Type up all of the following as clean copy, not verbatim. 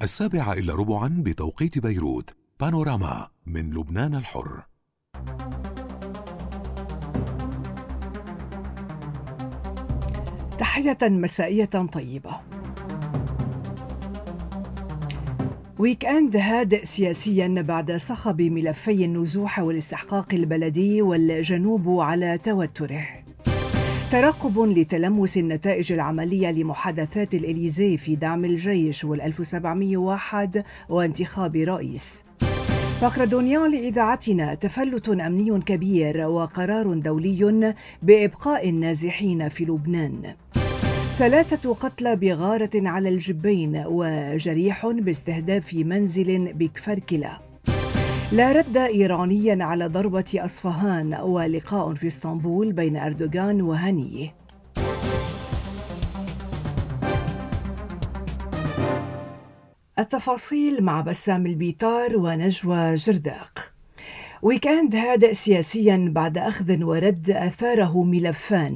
7:15 بتوقيت بيروت. بانوراما من لبنان الحر. تحية مسائية طيبة. ويك أند هادئ سياسيا بعد صخب ملفي النزوح والاستحقاق البلدي والجنوب على توتره. ترقب لتلمس النتائج العملية لمحادثات الإليزي في دعم الجيش وال1701 وانتخاب رئيس. باكردونيان لإذاعتنا: تفلت أمني كبير وقرار دولي بإبقاء النازحين في لبنان. 3 قتلى بغارة على الجبين وجريح باستهداف منزل بكفركلة. لا رد إيراني على ضربة أصفهان ولقاء في اسطنبول بين أردوغان وهنيه. التفاصيل مع بسام البيطار ونجوى جرداق. ويكاند هادئ سياسيا بعد أخذ ورد أثاره ملفان،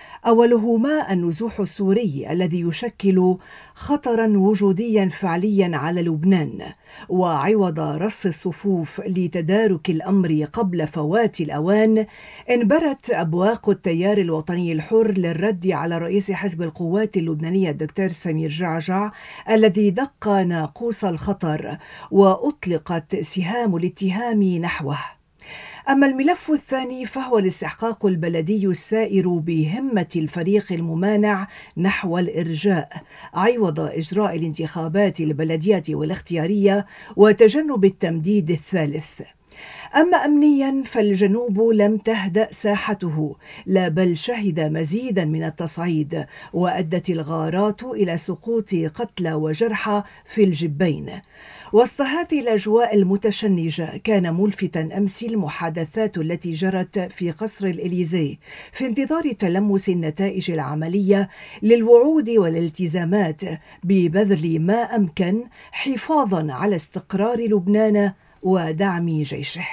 أولهما النزوح السوري الذي يشكل خطرا وجوديا فعليا على لبنان، وعوض رص الصفوف لتدارك الأمر قبل فوات الأوان انبرت أبواق التيار الوطني الحر للرد على رئيس حزب القوات اللبنانية الدكتور سمير جعجع الذي دق ناقوس الخطر وأطلقت سهام الاتهام نحوه. أما الملف الثاني فهو الاستحقاق البلدي السائر بهمة الفريق الممانع نحو الإرجاء عوض إجراء الانتخابات البلدية والاختيارية وتجنب التمديد الثالث. أما أمنياً فالجنوب لم تهدأ ساحته، لا بل شهد مزيداً من التصعيد، وأدت الغارات إلى سقوط قتلى وجرحى في الجبين. وسط هذه الأجواء المتشنجة كان ملفتاً أمس المحادثات التي جرت في قصر الإليزي في انتظار تلمس النتائج العملية للوعود والالتزامات ببذل ما أمكن حفاظاً على استقرار لبنان ودعم جيشه.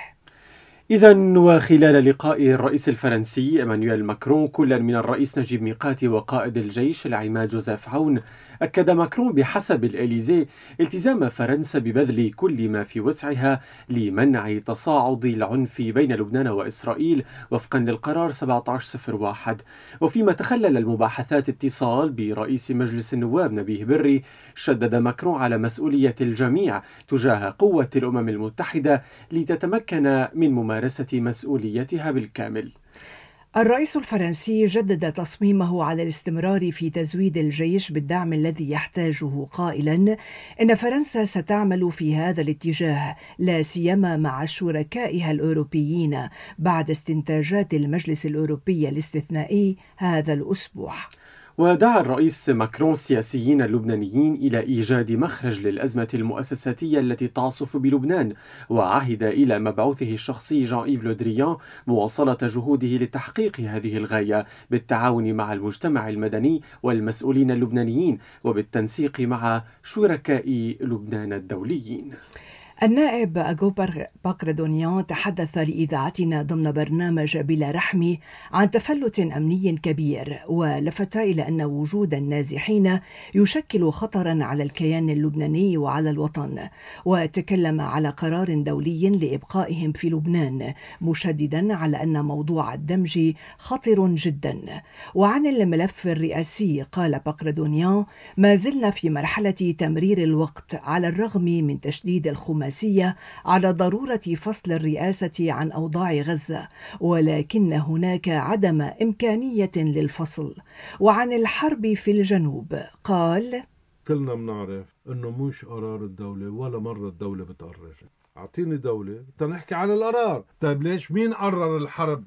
إذن وخلال لقاء الرئيس الفرنسي إيمانويل ماكرون كلا من الرئيس نجيب ميقاتي وقائد الجيش العماد جوزيف عون، أكد ماكرون بحسب الإليزي التزام فرنسا ببذل كل ما في وسعها لمنع تصاعد العنف بين لبنان وإسرائيل وفقا للقرار 1701. وفيما تخلل المباحثات اتصال برئيس مجلس النواب نبيه بري، شدد ماكرون على مسؤولية الجميع تجاه قوة الأمم المتحدة لتتمكن من ممارسة مسؤوليتها بالكامل. الرئيس الفرنسي جدد تصميمه على الاستمرار في تزويد الجيش بالدعم الذي يحتاجه، قائلاً إن فرنسا ستعمل في هذا الاتجاه لا سيما مع شركائها الأوروبيين بعد استنتاجات المجلس الأوروبي الاستثنائي هذا الأسبوع. ودعا الرئيس ماكرون السياسيين اللبنانيين إلى إيجاد مخرج للأزمة المؤسساتية التي تعصف بلبنان، وعهد إلى مبعوثه الشخصي جان إيف لو دريان مواصلة جهوده لتحقيق هذه الغاية بالتعاون مع المجتمع المدني والمسؤولين اللبنانيين وبالتنسيق مع شركاء لبنان الدوليين. النائب أغو باكردونيان تحدث لإذاعتنا ضمن برنامج بلا رحمي عن تفلت أمني كبير، ولفت إلى أن وجود النازحين يشكل خطرا على الكيان اللبناني وعلى الوطن، وتكلم على قرار دولي لإبقائهم في لبنان، مشددا على أن موضوع الدمج خطر جدا. وعن الملف الرئاسي قال باكردونيان: ما زلنا في مرحلة تمرير الوقت على الرغم من تشديد الخماسية على ضرورة فصل الرئاسة عن أوضاع غزة، ولكن هناك عدم إمكانية للفصل. وعن الحرب في الجنوب قال: كلنا بنعرف إنه مش قرار الدولة، ولا مرة الدولة بتقرر. أعطيني دولة تنحكي عن القرار. طيب ليش؟ مين قرر الحرب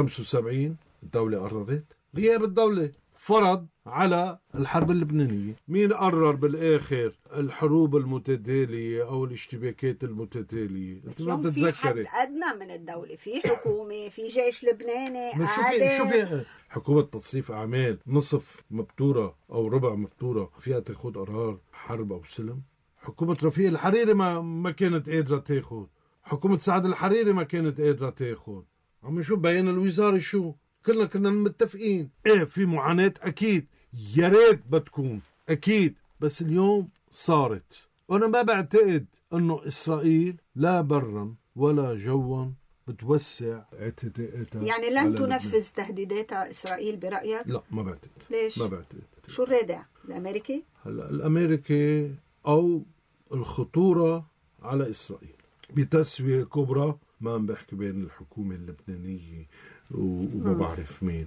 75؟ الدولة قررت. غياب الدولة فرض على الحرب اللبنانية. مين قرر بالآخر الحروب المتتالية أو الاشتباكات المتتالية؟ ما بتتذكري. في حد أدنى من الدولة، في حكومة، في جيش لبناني. شوفي حكومة تصريف أعمال نصف مبتورة أو ربع مبتورة فيها تاخد قرار حرب أو سلم. حكومة رفيق الحريري ما كانت قادرة تاخد. حكومة سعد الحريري ما كانت قادرة تاخد. عم شو بيان الوزارة شو؟ كنا متفقين. في معاناة أكيد، يا ريت بتكون أكيد، بس اليوم صارت. أنا ما بعتقد أنه إسرائيل لا برا ولا جوا بتوسع اعتداءاتها. يعني لن تنفذ تهديدات إسرائيل برأيك؟ لا، ما بعتقد. ليش؟ ما بعتقد. شو الرادع؟ الأمريكي؟ هلا الأمريكي أو الخطورة على إسرائيل بتسوية كبرى، ما عم بحكي بين الحكومة اللبنانية وما بعرف مين،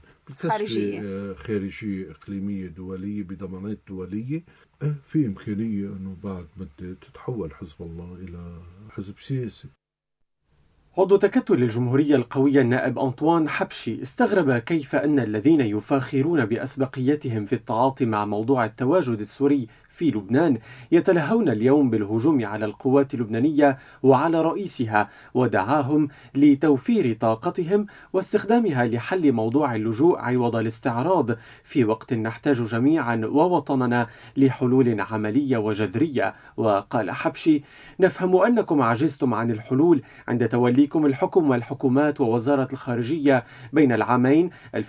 خارجية إقليمية دولية بضمانات دولية. في إمكانية أنه بعد مدة تتحول حزب الله إلى حزب سياسي. عضو تكتل الجمهورية القوية النائب أنطوان حبشي استغرب كيف أن الذين يفاخرون بأسبقيتهم في التعاطي مع موضوع التواجد السوري في لبنان يتلهون اليوم بالهجوم على القوات اللبنانية وعلى رئيسها، ودعاهم لتوفير طاقتهم واستخدامها لحل موضوع اللجوء عوض الاستعراض، في وقت نحتاج جميعا ووطننا لحلول عملية وجذرية. وقال حبشي: نفهم أنكم عجزتم عن الحلول عند توليكم الحكم والحكومات ووزارة الخارجية بين العامين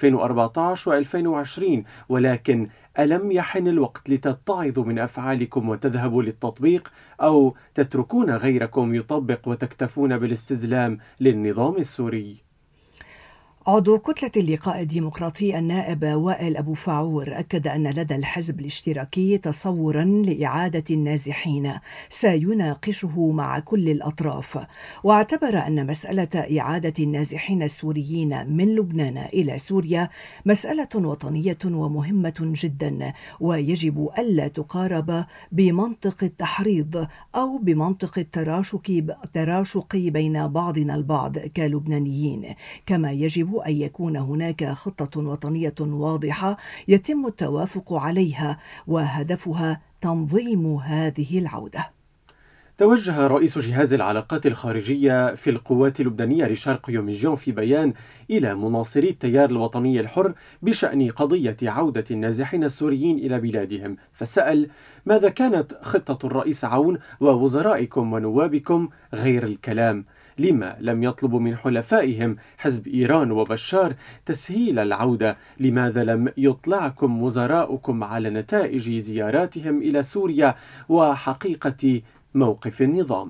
2014 و2020، ولكن ألم يحن الوقت لتتعظوا من أفعالكم وتذهبوا للتطبيق، أو تتركون غيركم يطبق وتكتفون بالاستسلام للنظام السوري؟ عضو كتلة اللقاء الديمقراطي النائب وائل أبو فاعور أكد أن لدى الحزب الاشتراكي تصورا لإعادة النازحين سيناقشه مع كل الأطراف، واعتبر أن مسألة إعادة النازحين السوريين من لبنان إلى سوريا مسألة وطنية ومهمة جدا، ويجب ألا تقارب بمنطق التحريض أو بمنطق التراشق بين بعضنا البعض كلبنانيين، كما يجب أن يكون هناك خطة وطنية واضحة يتم التوافق عليها وهدفها تنظيم هذه العودة. توجه رئيس جهاز العلاقات الخارجية في القوات اللبنانية ريشار قيوميجيون في بيان إلى مناصري التيار الوطني الحر بشأن قضية عودة النازحين السوريين إلى بلادهم، فسأل: ماذا كانت خطة الرئيس عون ووزرائكم ونوابكم غير الكلام؟ لما لم يطلبوا من حلفائهم حزب إيران وبشار تسهيل العودة؟ لماذا لم يطلعكم وزراؤكم على نتائج زياراتهم إلى سوريا وحقيقة موقف النظام؟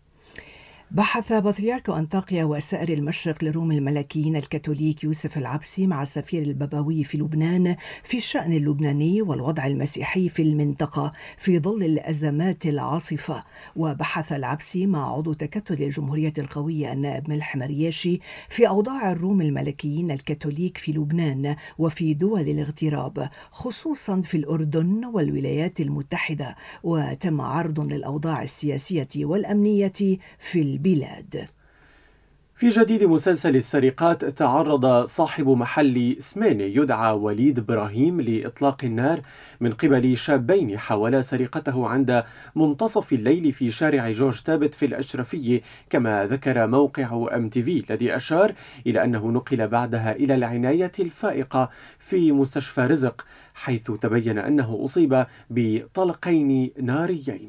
بحث بطريرك أنطاكيا وسائر المشرق لروم الملكيين الكاثوليك يوسف العبسي مع السفير البابوي في لبنان في الشأن اللبناني والوضع المسيحي في المنطقة في ظل الأزمات العاصفة. وبحث العبسي مع عضو تكتل الجمهورية القوية النائب ملح مرياشي في أوضاع الروم الملكيين الكاثوليك في لبنان وفي دول الاغتراب، خصوصا في الأردن والولايات المتحدة، وتم عرض للأوضاع السياسية والأمنية في البلاد. في جديد مسلسل السرقات، تعرض صاحب محل سمينة يدعى وليد إبراهيم لإطلاق النار من قبل شابين حاولا سرقته عند منتصف الليل في شارع جورج تابت في الأشرفية، كما ذكر موقع MTV الذي أشار إلى أنه نقل بعدها إلى العناية الفائقة في مستشفى رزق، حيث تبين أنه أصيب بطلقين ناريين.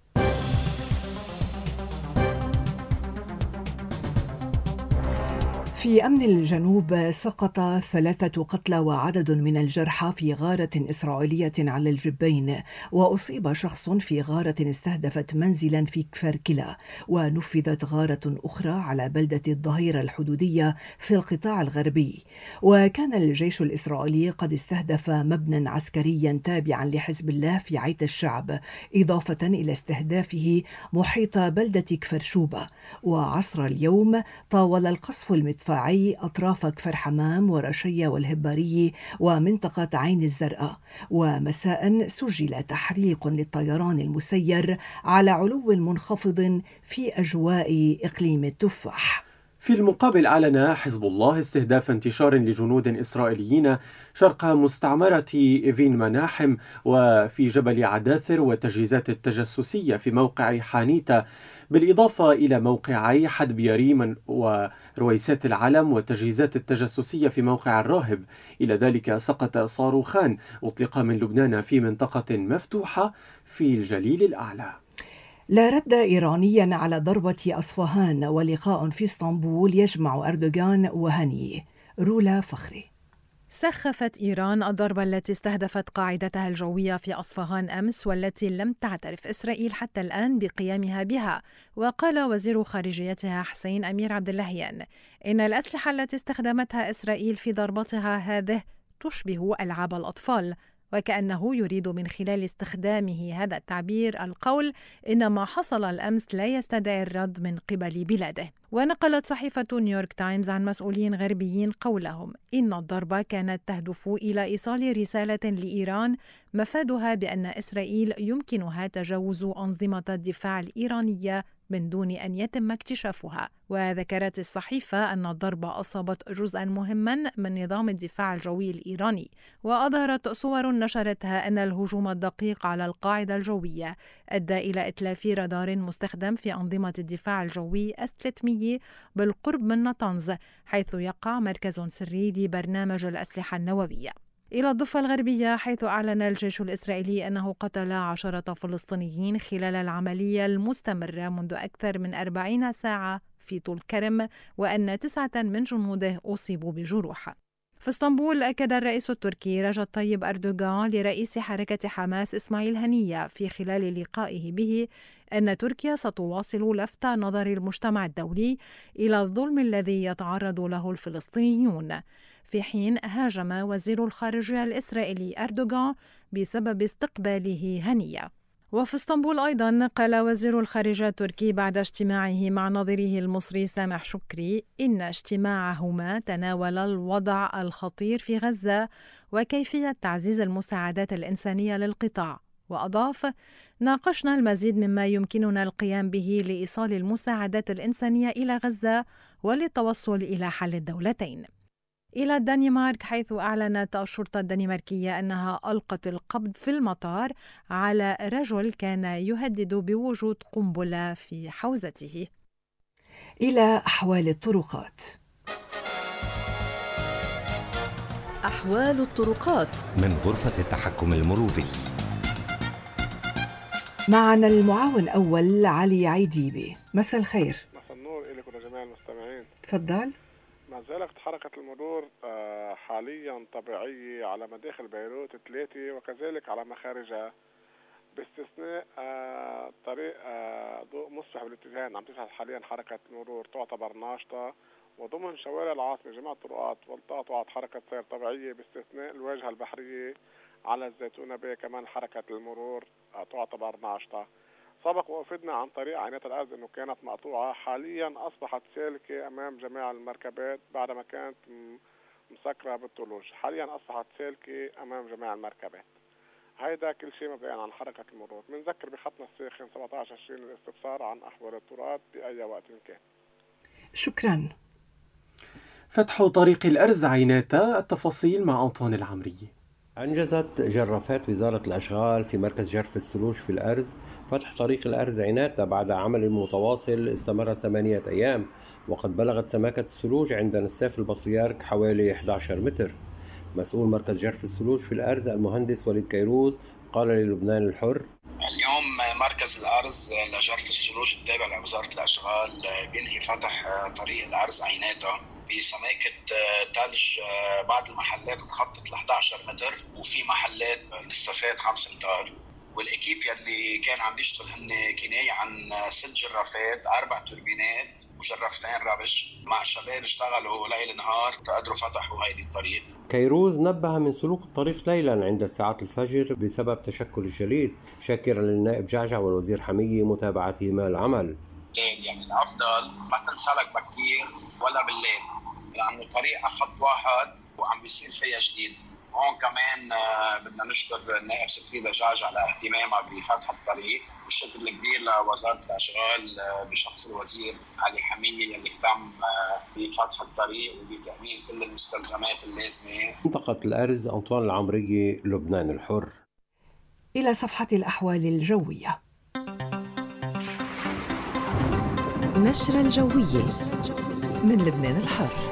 في أمن الجنوب سقط 3 قتلى وعدد من الجرحى في غارة إسرائيلية على الجبين، وأصيب شخص في غارة استهدفت منزلا في كفر كلا، ونفذت غارة أخرى على بلدة الظهيرة الحدودية في القطاع الغربي. وكان الجيش الإسرائيلي قد استهدف مبنى عسكريا تابعا لحزب الله في عيت الشعب، إضافة إلى استهدافه محيط بلدة كفر شوبة. وعصر اليوم طاول القصف المدفعي أطراف كفر حمام ورشية والهبارية ومنطقة عين الزرقاء، ومساء سجل تحريق للطيران المسير على علو منخفض في أجواء إقليم التفاح. في المقابل أعلن حزب الله استهداف انتشار لجنود إسرائيليين شرق مستعمرة إيفين مناحم وفي جبل عداثر والتجهيزات التجسسية في موقع حانيتا، بالإضافة إلى موقعي حدب يريم ورويسات العلم والتجهيزات التجسسية في موقع الراهب. إلى ذلك سقط صاروخان أطلق من لبنان في منطقة مفتوحة في الجليل الأعلى. لا رد إيرانيا على ضربة أصفهان، ولقاء في اسطنبول يجمع أردوغان وهني. رولا فخري. سخفت إيران الضربة التي استهدفت قاعدتها الجوية في أصفهان أمس، والتي لم تعترف إسرائيل حتى الآن بقيامها بها. وقال وزير خارجيتها حسين أمير عبد اللهيان إن الأسلحة التي استخدمتها إسرائيل في ضربتها هذه تشبه ألعاب الأطفال، وكأنه يريد من خلال استخدامه هذا التعبير القول إن ما حصل الأمس لا يستدعي الرد من قبل بلاده. ونقلت صحيفة نيويورك تايمز عن مسؤولين غربيين قولهم إن الضربة كانت تهدف إلى إيصال رسالة لإيران مفادها بأن إسرائيل يمكنها تجاوز أنظمة الدفاع الإيرانية من دون أن يتم اكتشافها. وذكرت الصحيفة أن الضربة أصابت جزءاً مهماً من نظام الدفاع الجوي الإيراني، وأظهرت صور نشرتها أن الهجوم الدقيق على القاعدة الجوية أدى إلى إتلاف رادار مستخدم في أنظمة الدفاع الجوي S-300 بالقرب من نطنز، حيث يقع مركز سري لبرنامج الأسلحة النووية. إلى الضفة الغربية، حيث أعلن الجيش الإسرائيلي أنه قتل 10 فلسطينيين خلال العملية المستمرة منذ أكثر من 40 ساعة في طول كرم، وأن 9 من جنوده أصيبوا بجروح. في اسطنبول، أكد الرئيس التركي رجب طيب أردوغان لرئيس حركة حماس إسماعيل هنية في خلال لقائه به أن تركيا ستواصل لفت نظر المجتمع الدولي إلى الظلم الذي يتعرض له الفلسطينيون، في حين هاجم وزير الخارجية الإسرائيلي أردوغان بسبب استقباله هنية. وفي اسطنبول أيضا قال وزير الخارجية التركي بعد اجتماعه مع نظيره المصري سامح شكري إن اجتماعهما تناول الوضع الخطير في غزة وكيفية تعزيز المساعدات الإنسانية للقطاع. وأضاف: ناقشنا المزيد مما يمكننا القيام به لإيصال المساعدات الإنسانية إلى غزة وللتوصل إلى حل الدولتين. إلى الدنمارك، حيث أعلنت الشرطة الدنماركية أنها ألقت القبض في المطار على رجل كان يهدد بوجود قنبلة في حوزته. إلى أحوال الطرقات. أحوال الطرقات من غرفة التحكم المروري. معنا المعاون الأول علي عيديبي. مساء الخير. مساء النور إليكم لجميع المستمعين. تفضل. ما زالت حركة المرور حاليا طبيعية على مداخل بيروت 3 وكذلك على مخارجها، باستثناء طريق ضوء مصبح بالاتجاهين عم تشهد حاليا حركة المرور تعتبر ناشطة، وضمن شوارع العاصمة جميع الطرقات والتقاطعات حركة سير طبيعية باستثناء الواجهة البحرية على الزيتونة بيه كمان حركة المرور تعتبر ناشطة. سبق وأفدنا عن طريق عينات الأرز أنه كانت مقطوعة، حاليا أصبحت سالكة أمام جميع المركبات بعدما كانت مسكرة بالثلوج، حاليا أصبحت سالكة أمام جميع المركبات. هيدا كل شيء مبدئيا عن حركة المرور. بنذكر بخطنا الساخن 1720 للاستفسار عن أحوال الطرقات بأي وقت كان. شكرا. فتح طريق الأرز عيناتا، التفاصيل مع أنطون العمري. أنجزت جرافات وزارة الأشغال في مركز جرف الثلوج في الأرز فتح طريق الأرز عيناتا بعد عمل متواصل استمر 8 أيام، وقد بلغت سماكة الثلوج عند نساف البطريرك حوالي 11 متر. مسؤول مركز جرف الثلوج في الأرز المهندس وليد كيروز قال للبنان الحر: اليوم مركز الأرز لجرف الثلوج التابع لوزارة الأشغال بينهي فتح طريق الأرز عيناتا بسماكة ثلج. بعض المحلات تخطت ل 11 متر وفي محلات نسافات 5 امتار. والإكيب يلي كان عم بيشتغل هن كناية عن 6 جرافات 4 توربينات وجرافتين ربش مع شباب اشتغلوا ليل نهار تقدروا فتحوا هيدي الطريق. كيروز نبه من سلوك الطريق ليلا عند ساعات الفجر بسبب تشكل الجليد، شاكرا للنائب جعجع والوزير حمية متابعتهما العمل. يعني الأفضل ما تنسلك بكير ولا بالليل، لأنه الطريق خط واحد وعم بيصير فيها جديد. هون كمان بدنا نشكر النائب سفريدة جعجع على اهتمامها بفتح الطريق، والشكر الكبير لوزارة الأشغال بشخص الوزير علي حمية اللي اهتم بفتح الطريق وبتأمين كل المستلزمات اللازمة. منطقة الأرز، أنطوان العمري، لبنان الحر. إلى صفحة الأحوال الجوية. نشرة الجوية من لبنان الحر.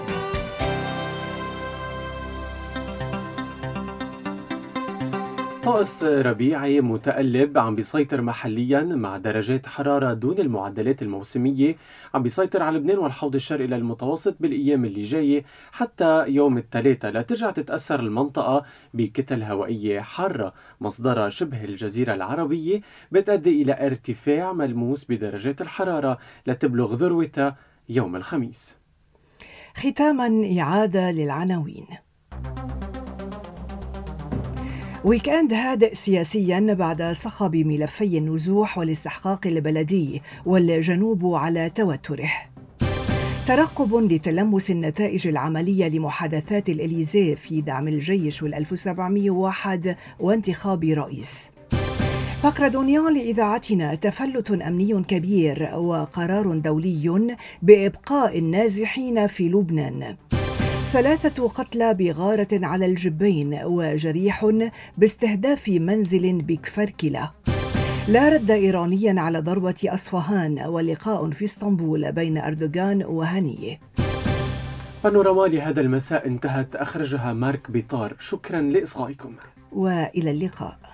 طقس ربيعي متقلب عم بيسيطر محليا مع درجات حرارة دون المعدلات الموسمية، عم بيسيطر على لبنان والحوض الشرقي للمتوسط بالأيام اللي جاية حتى يوم الثلاثاء، لترجع تتأثر المنطقة بكتل هوائية حارة مصدرها شبه الجزيرة العربية، بتؤدي إلى ارتفاع ملموس بدرجات الحرارة لتبلغ ذروتها يوم الخميس. ختاما إعادة للعناوين. ويكاند هادئ سياسيا بعد صخب ملفي النزوح والاستحقاق البلدي والجنوب على توتره. ترقب لتلمس النتائج العملية لمحادثات الإليزيه في دعم الجيش وال1701 وانتخاب رئيس. باكرادونيان لإذاعتنا: تفلت أمني كبير وقرار دولي بإبقاء النازحين في لبنان. 3 قتلى بغارة على الجبين وجريح باستهداف منزل بكفركلة. لا رد إيرانيا على ضربة أصفهان، ولقاء في اسطنبول بين أردوغان وهنية. بانوراما لهذا المساء انتهت، أخرجها مارك بيطار. شكرا لإصغائكم وإلى اللقاء.